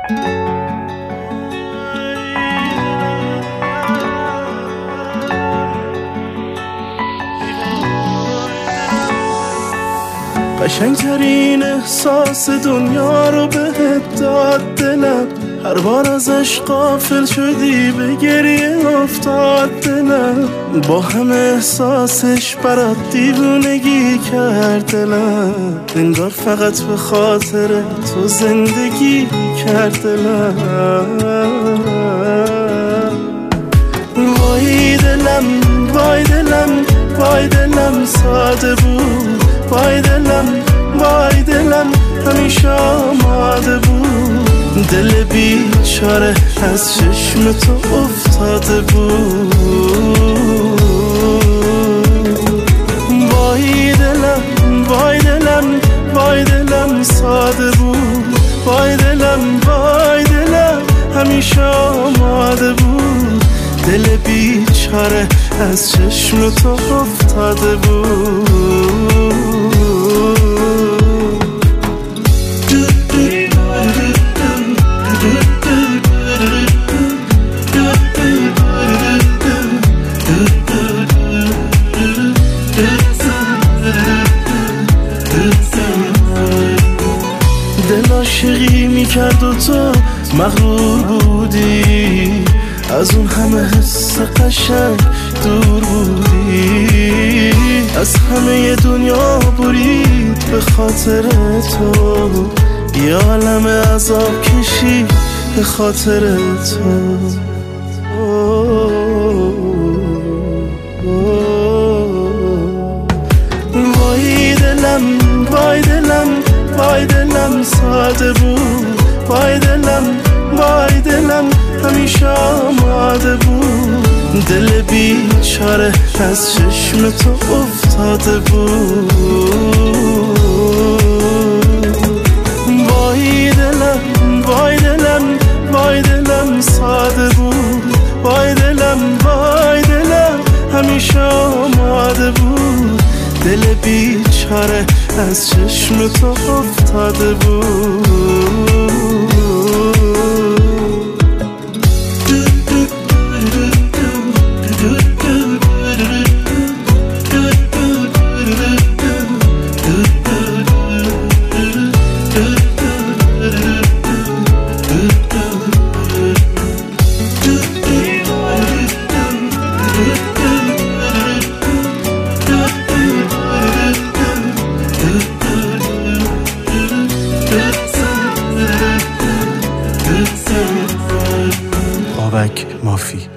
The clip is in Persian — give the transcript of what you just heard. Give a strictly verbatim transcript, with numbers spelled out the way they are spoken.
قشنگترین احساس دنیا رو بهت داد دلم، هر بار ازش غافل شدی به گریه افتاد دلم، با همه احساسش برات دیوونگی کرد دلم، انگار فقط به خاطر تو زندگی کرد دلم. وای دلم وای دلم وای دلم ساده بود، وای دلم وای دلم همیشه آماده بود، دل بیچاره از چشم تو افتاده بود. وای دلم وای دلم وای دلم ساده بود، وای دلم وای دلم همیشه آماده بود، دل بیچاره از چشم تو افتاده بود. دل عاشقی میکرد و تو مغرور بودی، از اون همه حس قشنگ دور بودی، از همه دنیا برید به خاطر تو، یه عالم عذاب کشی به خاطر تو. وای دلم وای دلم وای دلم ساده بود، وای دلم وای دلم همیشه آماده بود، دل بیچاره از چشم تو افتاده بود. وای دلم وای دلم وای دلم ساده بود، وای دلم وای دلم همیشه آماده بود، دل بیچاره از چشم تو افتاده بود. بابک مافی.